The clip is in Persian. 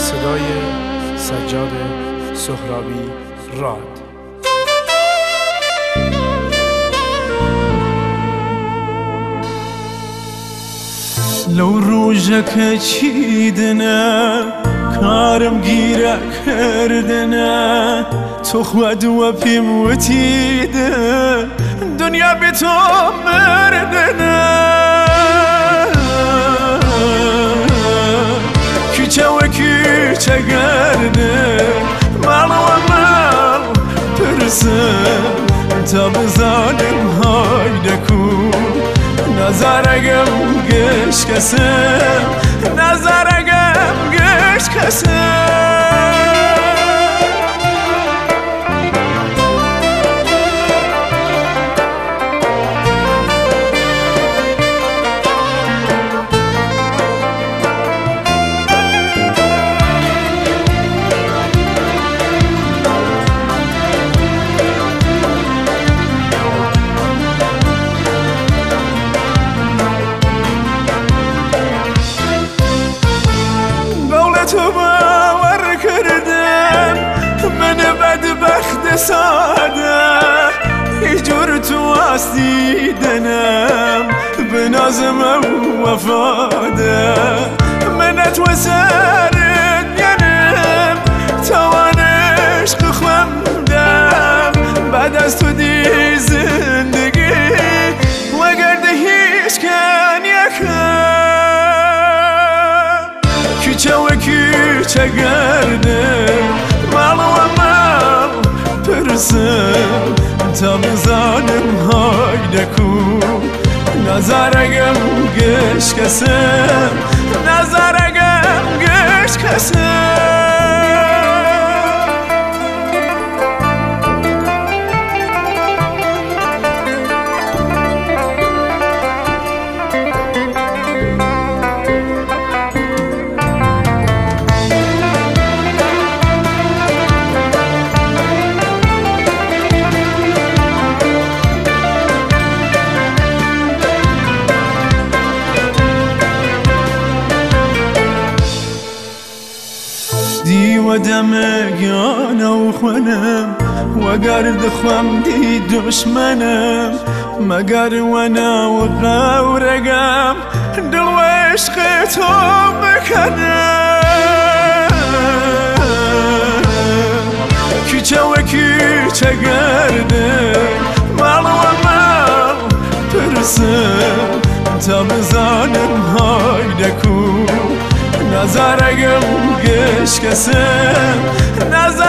صدای سجاد سهرابی راد. لو روژك چیدنه کارم گیره کردنه تو خود و پیم وتیده دنیا بی تو مردنه کیچه و کیچه گرده مال و مال پرسم تا بزانم های دکون نظرگم گش کسم نظرگم گش کسم تو باور کردم من بدبخت ساده هیچ جور تو هستی دنم به نازم و وفاده منت و سرت ینم توان عشق خوندم بعد از تو دی زندگی وگرده هیچ کن یکم کیچه و کیچه گرده مال و مال پرسم تا بزانم های دکون نظرگم گش کسم نظرگم گش کسم و دمگانه و خونم وگرد خوام دی دشمنم مگر وانا و غورگم دل و عشق تو بکنم کیچه و کیچه گرده مال و مال پرسم تا بزانم های دکون نظرگم گش کسم